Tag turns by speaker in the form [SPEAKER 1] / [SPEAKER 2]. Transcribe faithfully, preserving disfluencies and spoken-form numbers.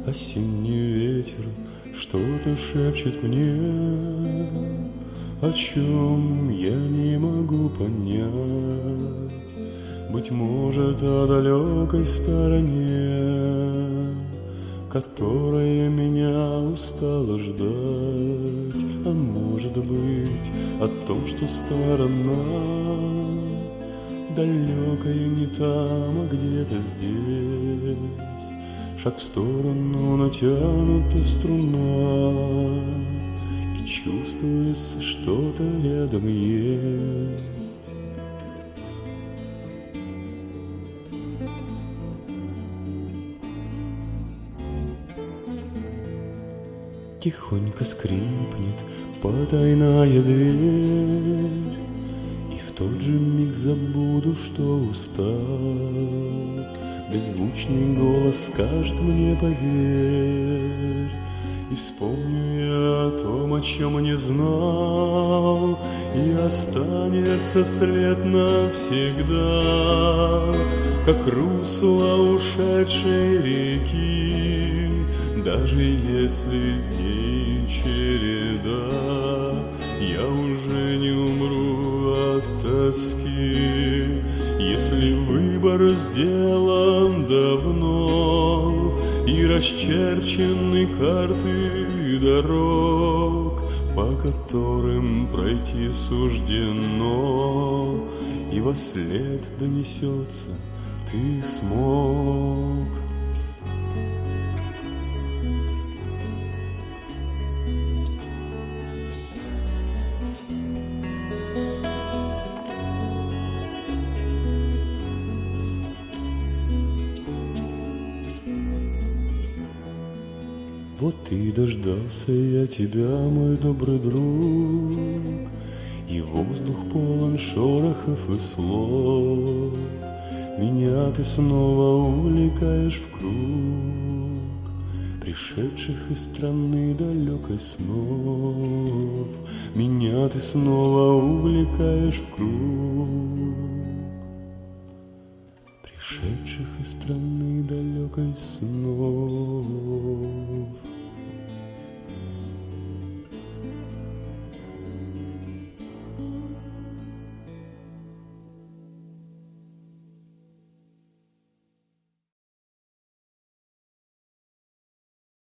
[SPEAKER 1] Осенний ветер что-то шепчет мне, о чем я не могу понять. Быть может, о далекой стороне, которая меня устала ждать. А может быть, о том, что сторона далекая не там, а где-то здесь. Шаг в сторону, натянута струна, и чувствуется, что-то рядом есть. Тихонько скрипнет потайная дверь, и в тот же миг забуду, что устал. Беззвучный голос скажет мне: поверь. И вспомню я о том, о чем не знал, и останется след навсегда, как русло ушедшей реки. Даже если дней череда, я уже не умру от тоски. Если выбор сделан давно и расчерчены карты дорог, по которым пройти суждено, и вослед донесется: ты смог. Вот и дождался я тебя, мой добрый друг, и воздух полон шорохов и слов. Меня ты снова увлекаешь в круг пришедших из страны далекой снов. Меня ты снова увлекаешь в круг пришедших из страны далекой снов.